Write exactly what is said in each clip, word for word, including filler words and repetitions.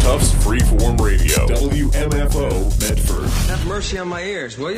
Tufts Freeform Radio, W M F O Medford. Have mercy on my ears, will you?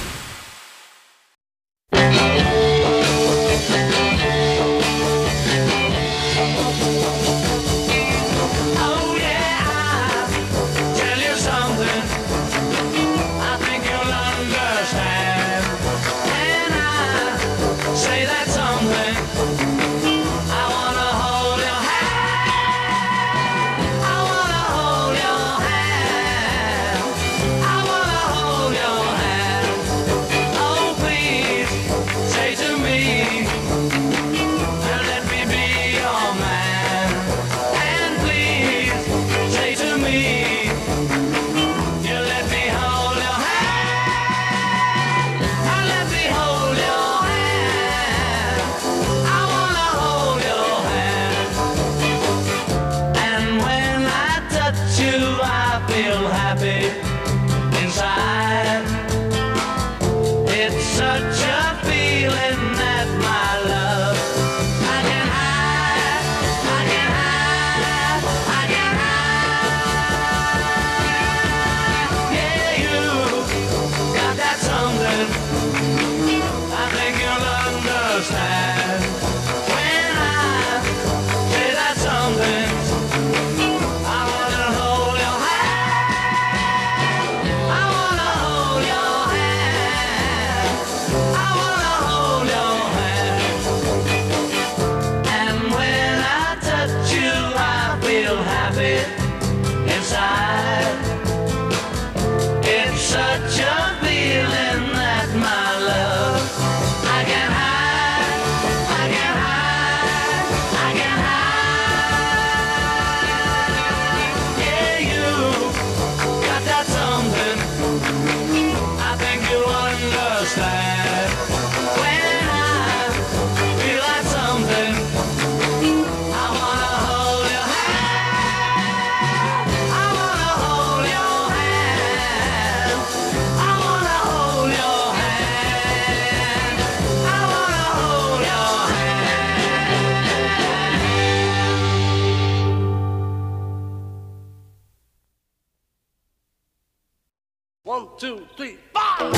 One, two, three, four!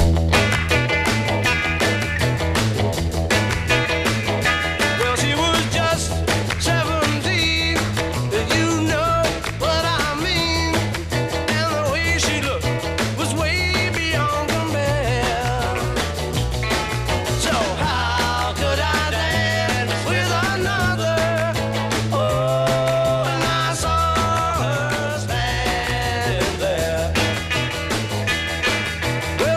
Well, she was just seventeen, you know what I mean. And the way she looked was way beyond compare. So how could I dance with another? Oh, and I saw her standing there.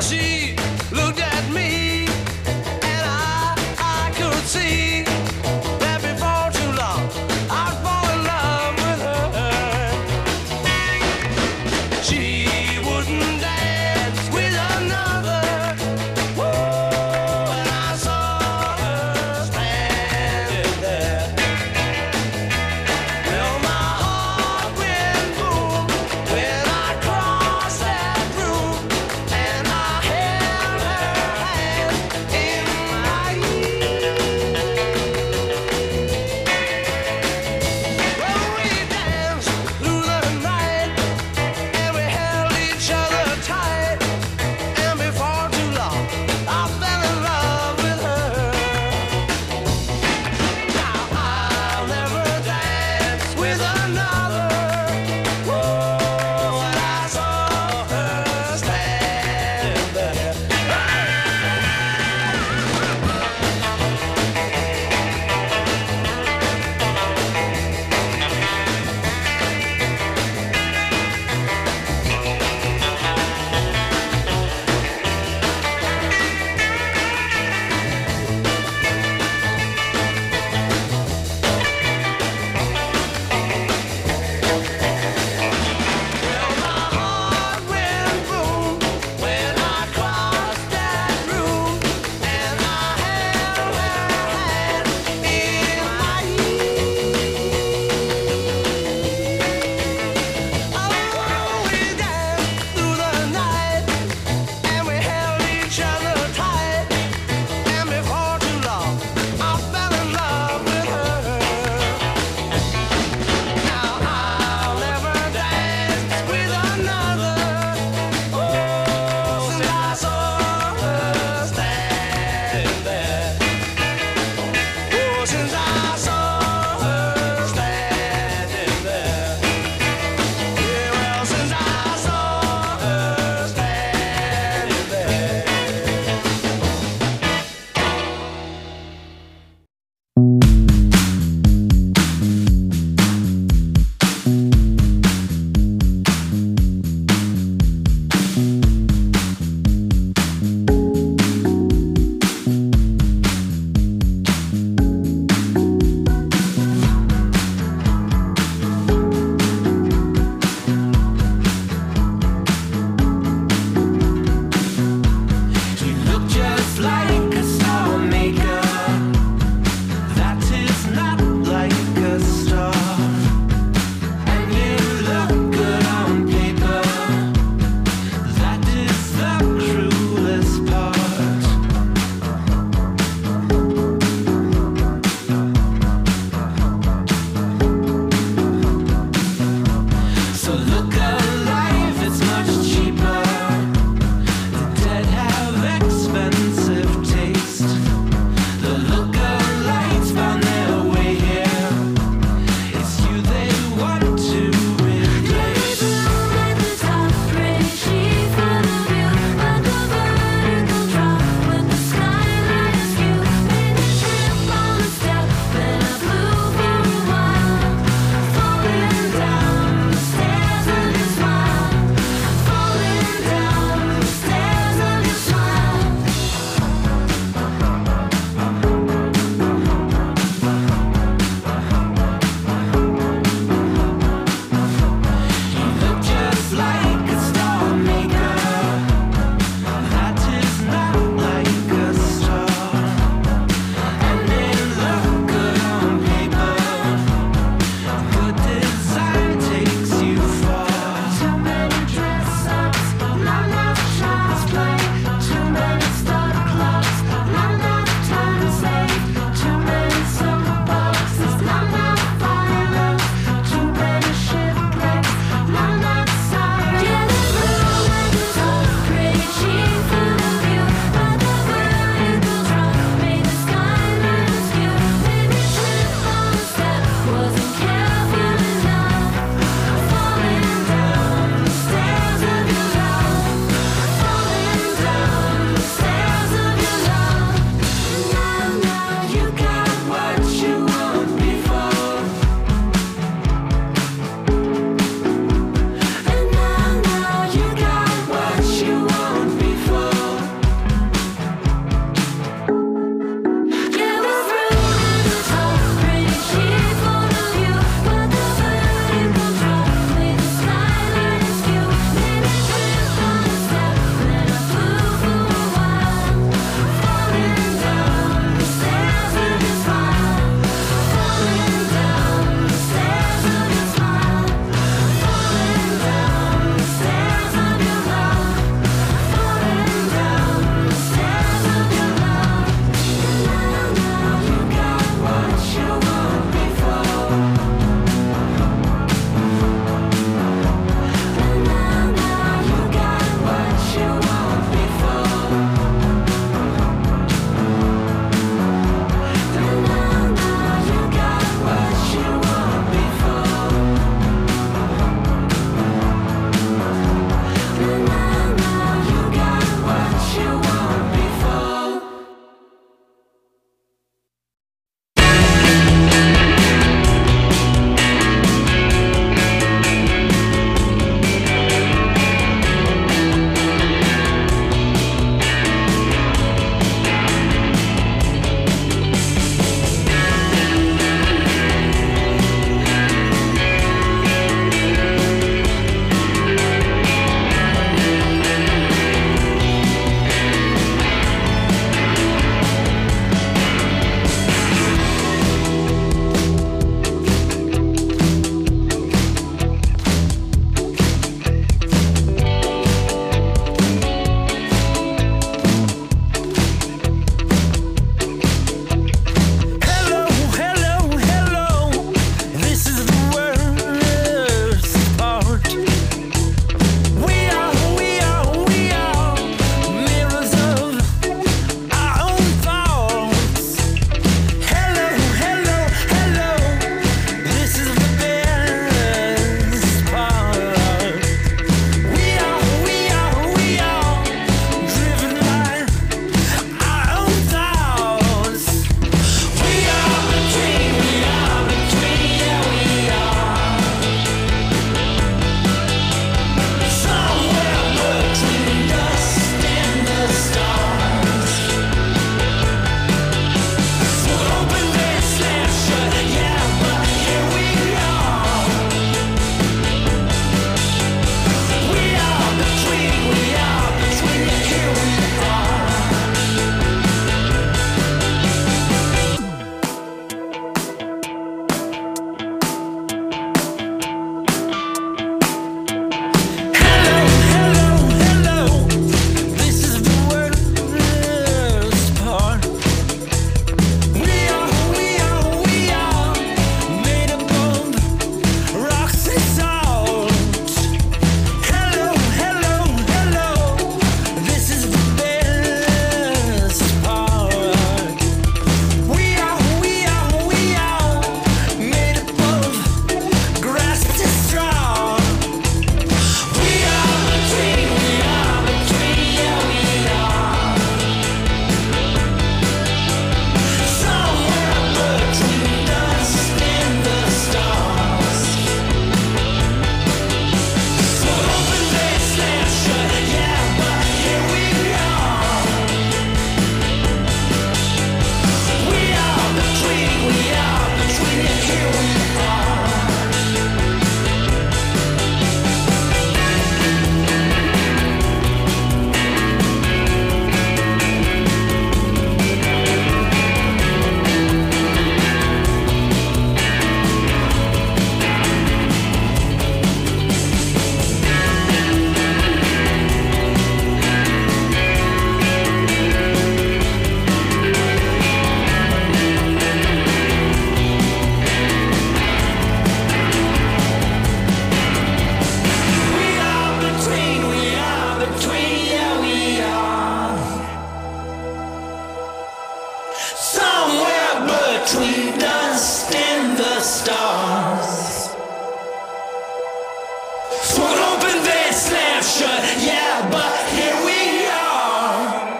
Swung open, then snapped shut. Yeah, but here we are.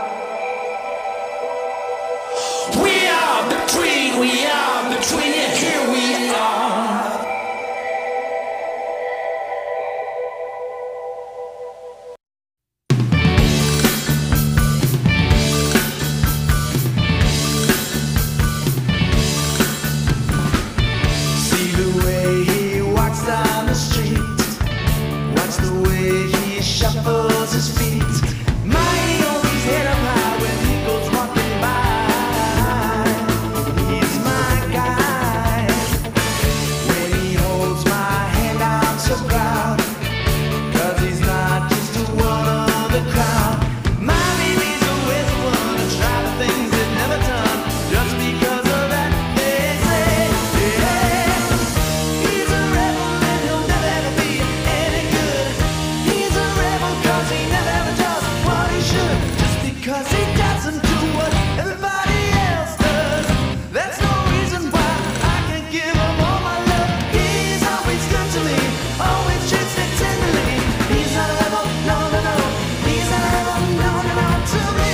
We are between, we are between, yeah, here we are. See the way he walks down the street. Watch the way he shuffles his feet. Mighty holds his head up high when he goes walking by. He's my guy. When he holds my hand, I'm so proud. 'Cause he's not just one of the crowd. My baby's always the one to try the things they've never done. Just because of that, they say, yeah. He's a rebel and he'll never ever be any good. He's a rebel 'cause he never ever does what he should. Just because he doesn't do what everybody else does. That's no reason why I can give him all my love. He's always good to me, always treats me tenderly. He's not a rebel, no, no, no. He's not a rebel, no, no, no, to me.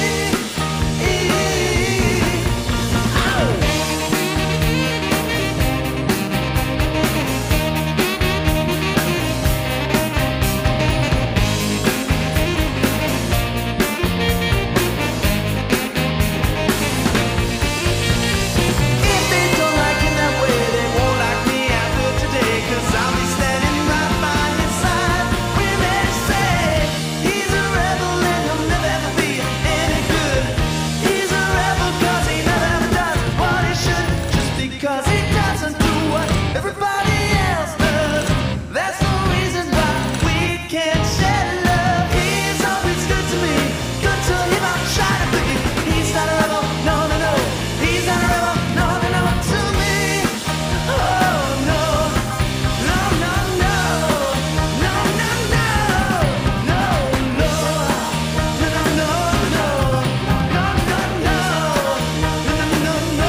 If they don't like him that way, they won't like me after today. 'Cause I'll be standing right by his side. When they say he's a rebel and he'll never ever be any good. He's a rebel 'cause he never ever does what he should. Just because he doesn't do what everybody else does. That's no reason why we can't share love. He's always good to me, good to him I'm trying to be. He's not a rebel, no, no, no. He's not a rebel, no, no, no, to me. Oh no, no, no, no, no, no, no, no, no, no, no, no, no, no, no, no, no, no,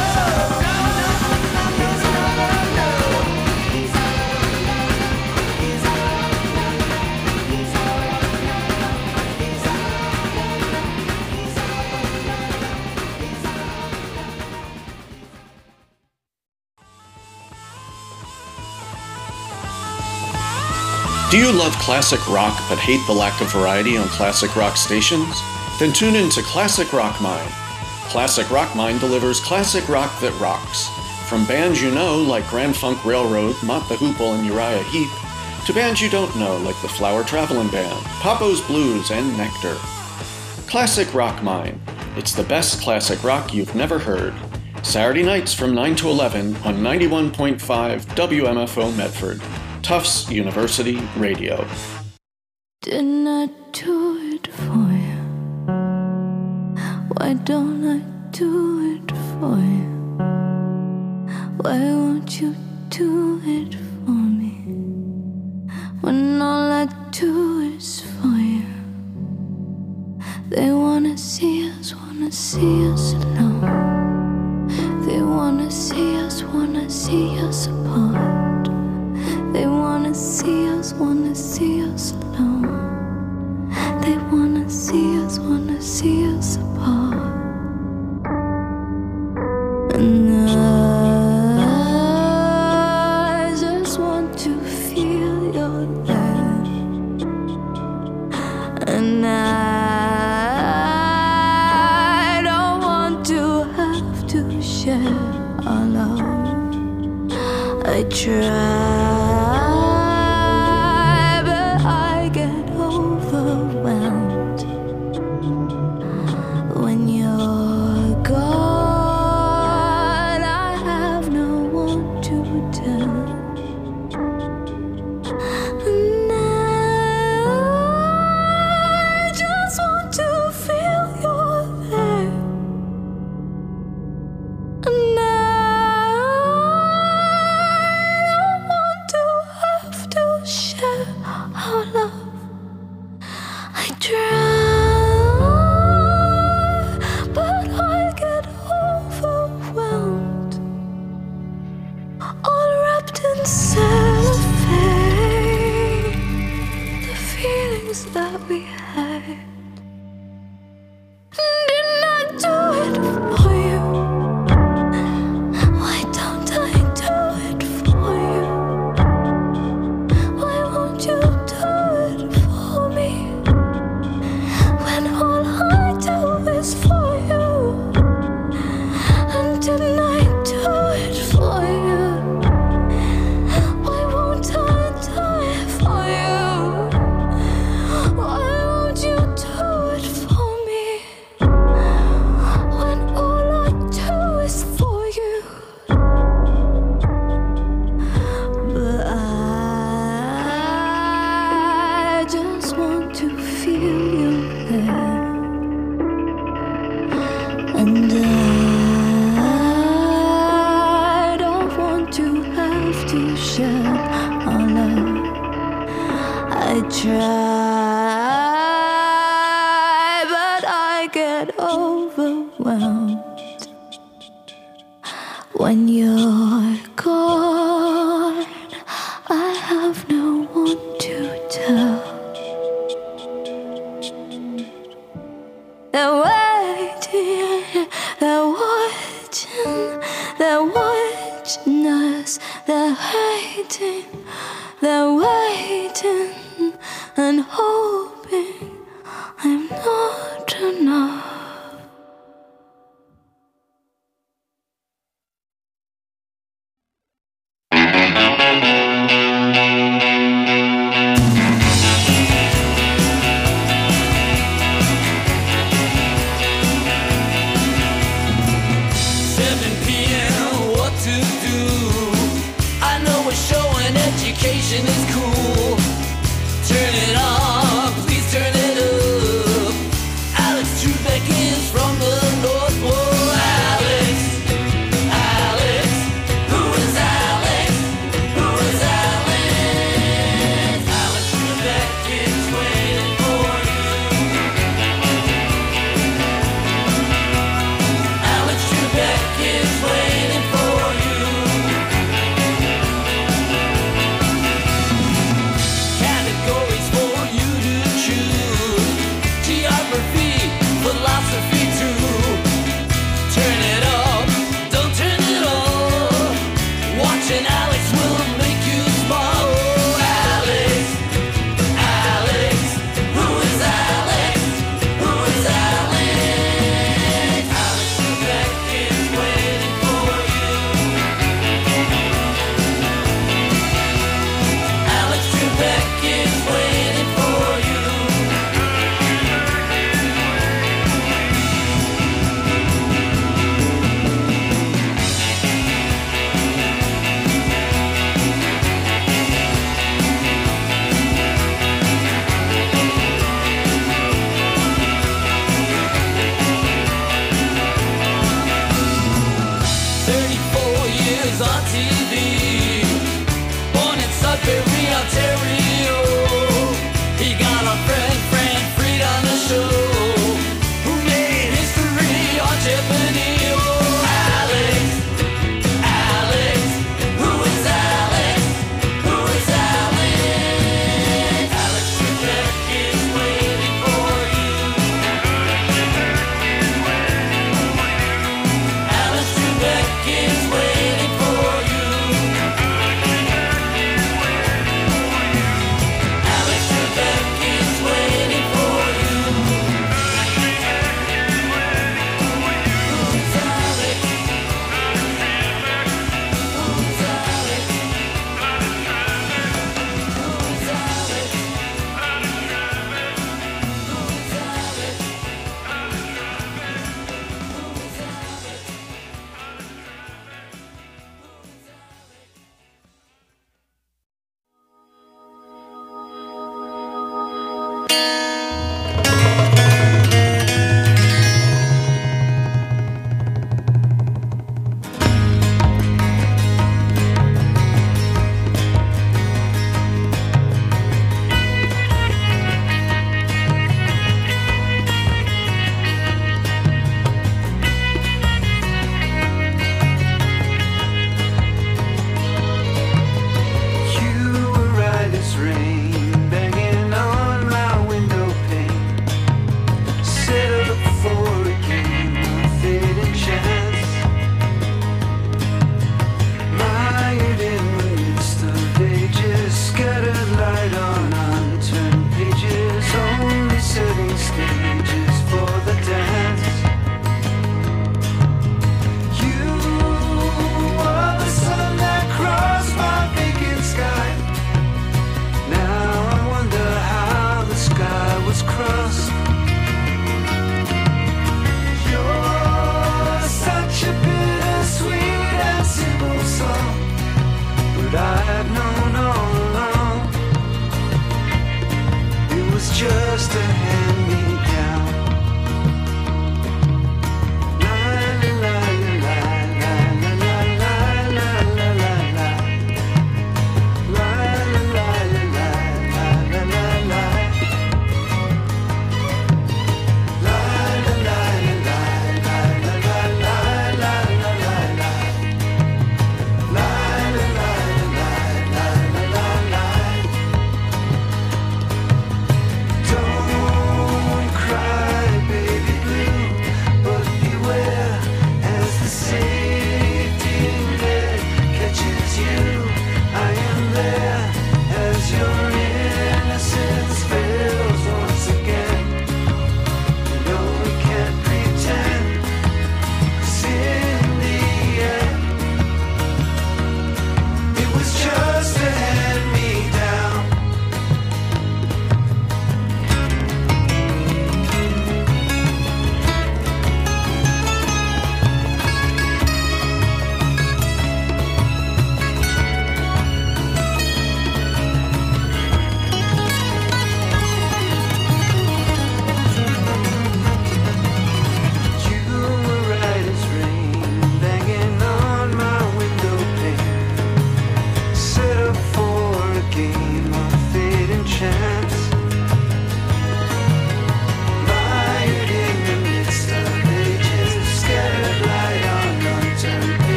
Do you love classic rock but hate the lack of variety on classic rock stations? Then tune in to Classic Rock Mind. Classic Rock Mind delivers classic rock that rocks. From bands you know like Grand Funk Railroad, Mott the Hoople, and Uriah Heep, to bands you don't know like the Flower Traveling Band, Papo's Blues, and Nectar. Classic Rock Mind. It's the best classic rock you've never heard. Saturday nights from nine to eleven on ninety-one point five W M F O Medford. Tufts University Radio. Didn't I do it for you? Why don't I do it for you? Why won't you do it for me? When all I do is for you. They wanna see us, wanna see us alone. They wanna see us, wanna see us apart. They wanna see us, wanna see us alone. They wanna see us, wanna see us apart. And I just want to feel your love. And I don't want to have to share our love. I try. things that we had. Didn't I do it for you? Why don't I do it for you? Why won't you do it for me? When all I do is for you. And didn't I do it for you? Why won't I do it for you? Why won't you do it for me? When all I do is for you. But I just want to feel you there. And I don't want to have to share our love. I try, but I get overwhelmed when you're gone. I have no one to tell. They're waiting, they're watching, they're watching us, they're waiting, they're waiting and hoping I'm not enough. seven p.m. what to do? I know a show and education is cool. Turn it on. was just a hand-me-down. La la la la la la la la la la la la. La la la la la la la la. La la la la la la la la la la la la. La la la la la la la la. Don't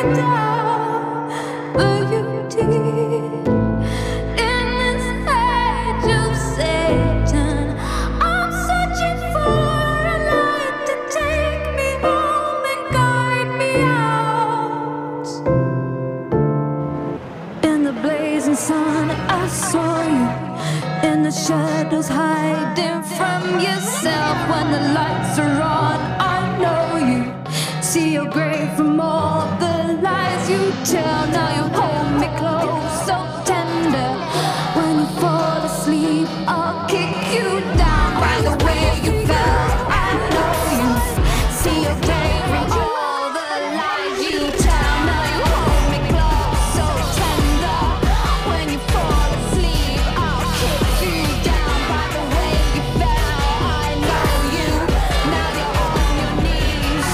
down, but you did. In this age of Satan, I'm searching for a light to take me home and guide me out. In the blazing sun, I saw you. In the shadows, hiding from yourself. When the lights are on, I know you. See your grave from all the lies you tell. Now you hold me close, so tender. When you fall asleep, I'll kick you down. By the way you fell, I know you. See your grave from all the lies you tell. Now you hold me close, so tender. When you fall asleep, I'll kick you down. By the way you fell, I know you. Now you're on your knees.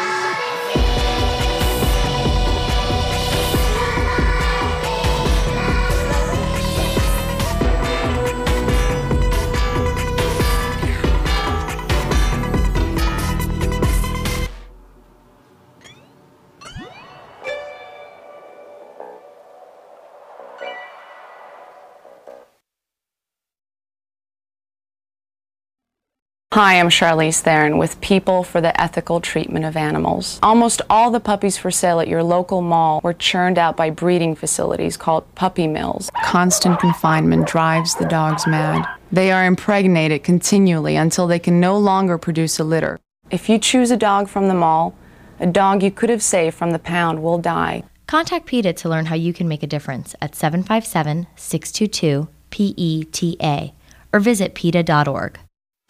Hi, I'm Charlize Theron with People for the Ethical Treatment of Animals. Almost all the puppies for sale at your local mall were churned out by breeding facilities called puppy mills. Constant confinement drives the dogs mad. They are impregnated continually until they can no longer produce a litter. If you choose a dog from the mall, a dog you could have saved from the pound will die. Contact PETA to learn how you can make a difference at seven five seven, six two two, P E T A or visit PETA dot org.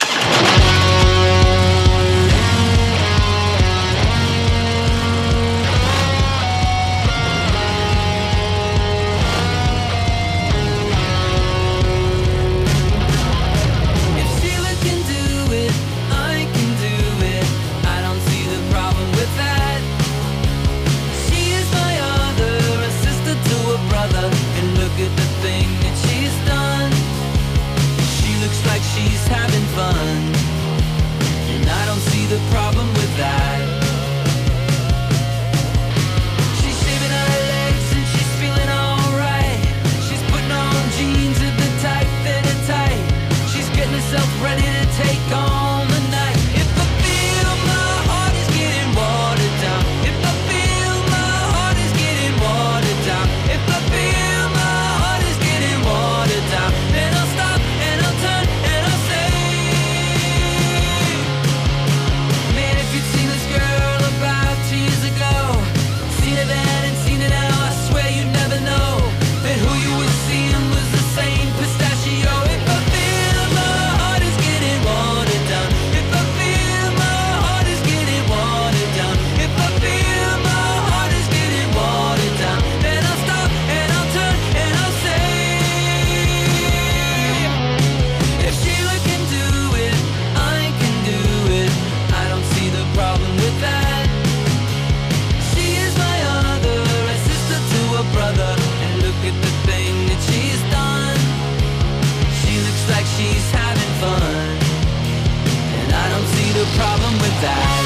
She's having fun, and I don't see the problem with that. She's shaving her legs and she's feeling alright. She's putting on jeans at the tight fit and tight. She's getting herself ready to take on the night. If I feel my heart is getting watered down, if I feel my heart is getting watered down, if I feel my heart is getting watered down, then I'll stop and I'll turn. She's having fun, and I don't see the problem with that.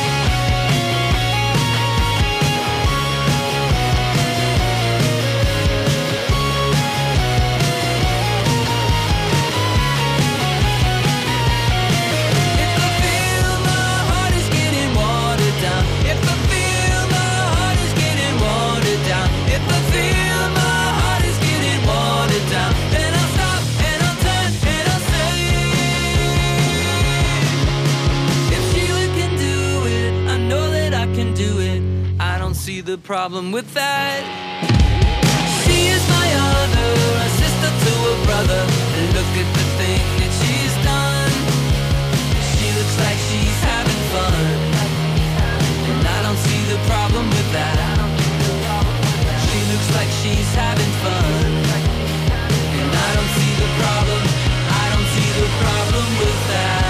If I feel my heart is getting watered down, if I feel my heart is getting watered down, if I feel my heart is getting watered down, then I'll stop and I'll turn and I'll say, if Sheila can do it, I know that I can do it. I don't see the problem with that. She is my other, a sister to a brother, and look at the thing that she's done. She looks like she's having fun, and I don't see the problem with that. She looks like she's having fun, and I don't see the problem, I don't see the problem with that.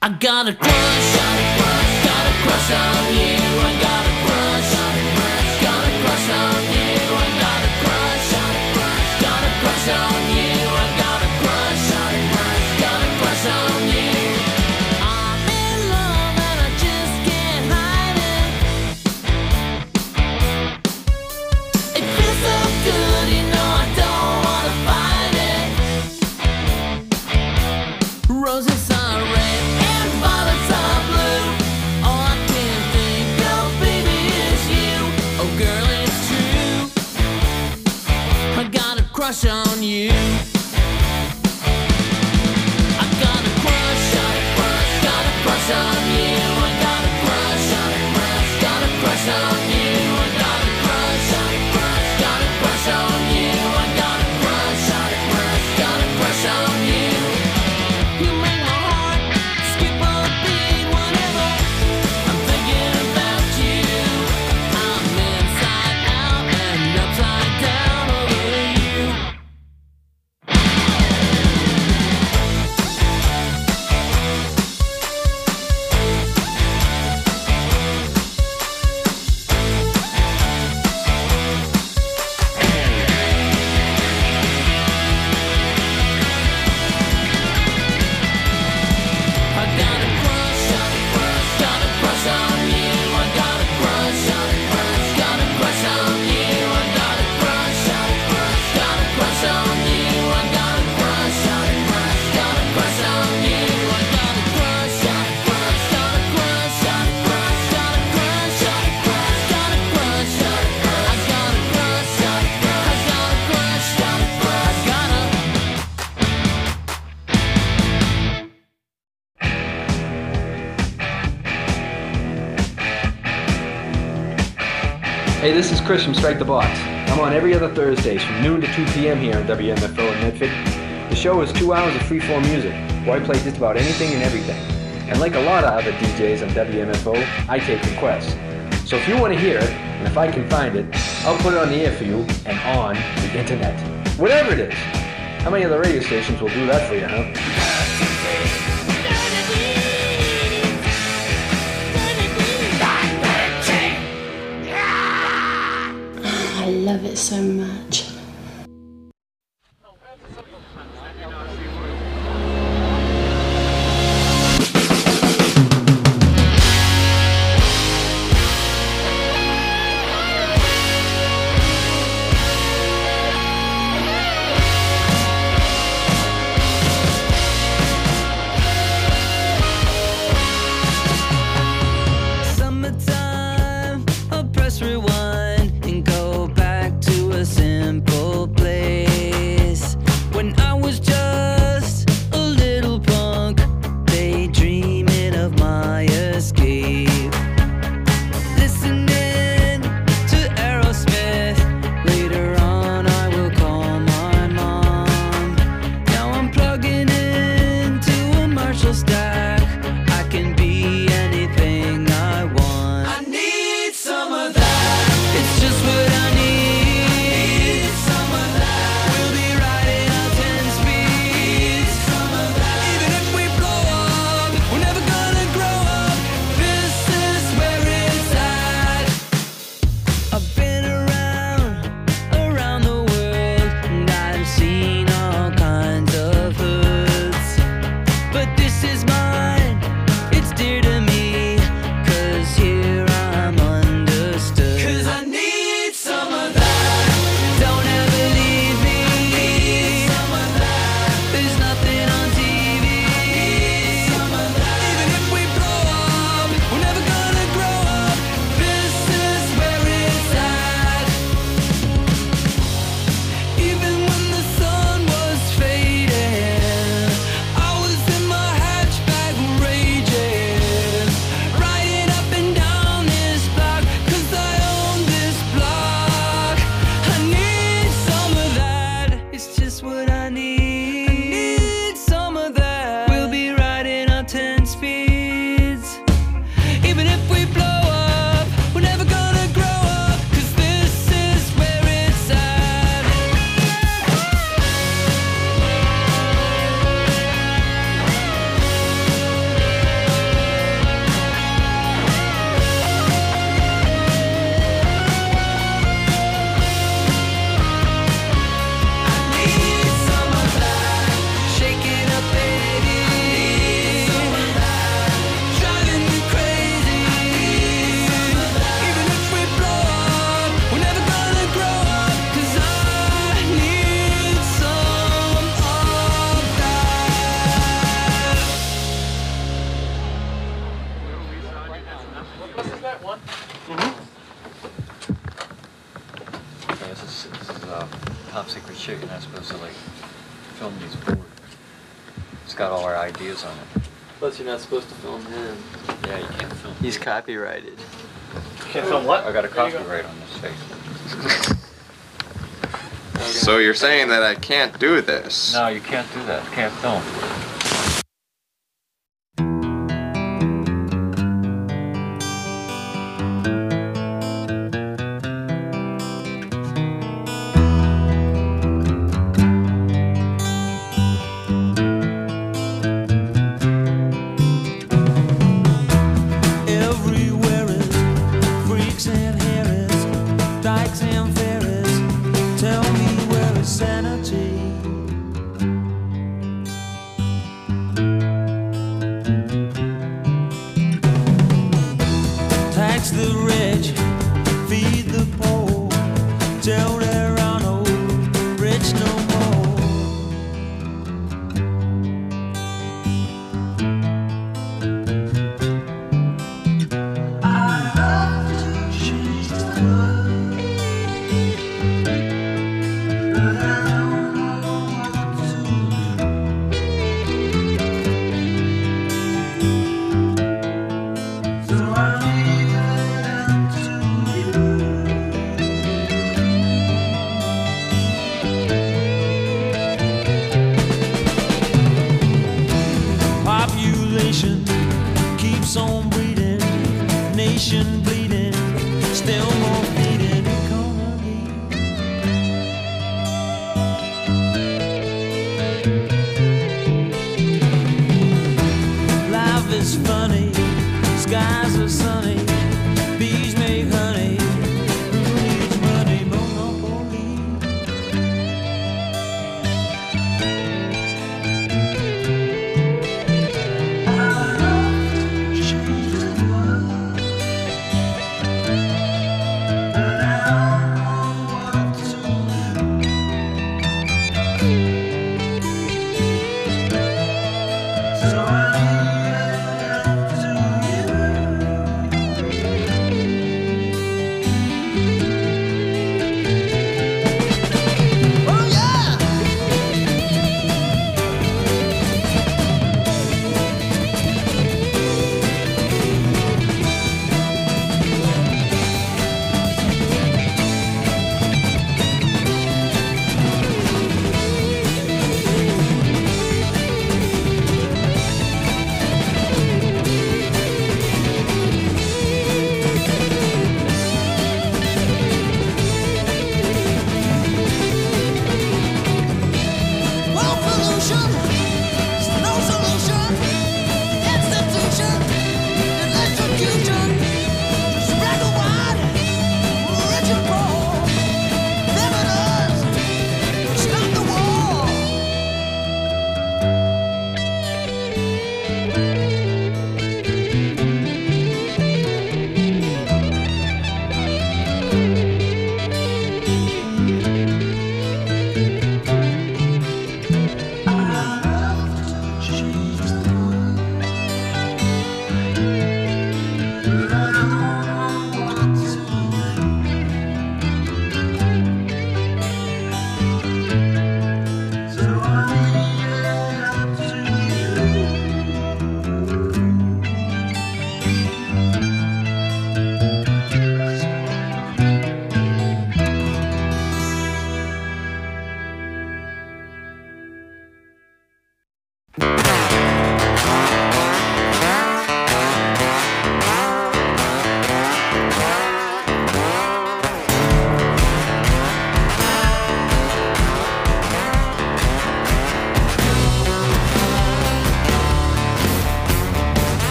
I got a crush, got a crush, got a crush on you. I got a crush, got a crush on you. I got a crush, got a crush on you. I got a crush, got a crush on you. I'm in love and I just can't hide it. It feels so good, you know I don't wanna fight it. Roses are red and violets are blue. All I can think of, baby, is you. Oh, girl, it's true. I got a crush on you. I got a crush, got a crush, got a crush on you. I got a crush, got a crush, got a crush on you. I got a crush, got a crush, got a crush on you. I got a crush, got a crush, got a crush on you. You make my heart skip a beat whenever I'm thinking about you. I'm inside out and upside down over you. I got a crush, got a crush, got a crush on you. I got a crush, got a crush, got a crush on you. I got a crush, got a crush, got a crush on you. I got a crush, got a crush, got a crush on you. I got a crush, got a crush, got a crush, got a crush, got a crush, got a crush, got a crush, got a crush. I got a crush, got a crush, I got a crush, got a crush, I got a. Hey, this is Chris from Strike the Box. I'm on every other Thursdays from noon to two p.m. here on W M F O in Medford. The show is two hours of free-form music, where I play just about anything and everything. And like a lot of other D Js on W M F O, I take requests. So if you want to hear it, and if I can find it, I'll put it on the air for you and on the internet. Whatever it is. How many other radio stations will do that for you, huh? I love it so much. Summertime, I'll press rewind and go back to a simple shit, you're not supposed to like film these boards. It's got all our ideas on it. Plus, you're not supposed to film him. Yeah, you can't film. He's copyrighted. Can't film what? I got a copyright on this face. So you're saying that I can't do this? No, you can't do that. You can't film. Everywhere is freaks and harris, dykes and ferries. Tell me where is sanity? Tax the rich, feed the poor. Tell there are no rich no more. I love to change the world, but I don't know what to do. So I leave it up to you. Population keeps on breeding, nation bleeding, still more feeding economy. Life is funny, skies are sunny, bees make honey. Who needs money? Monopoly. I love to change the world, but I don't know what to do. So I leave it up to you.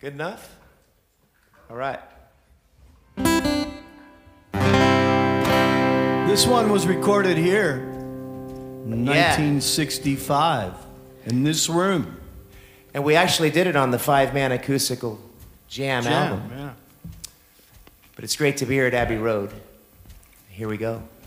Good enough? All right. This one was recorded here in nineteen sixty-five in this room. And we actually did it on the five-man acoustical jam, Jam, album. yeah. But it's great to be here at Abbey Road. Here we go.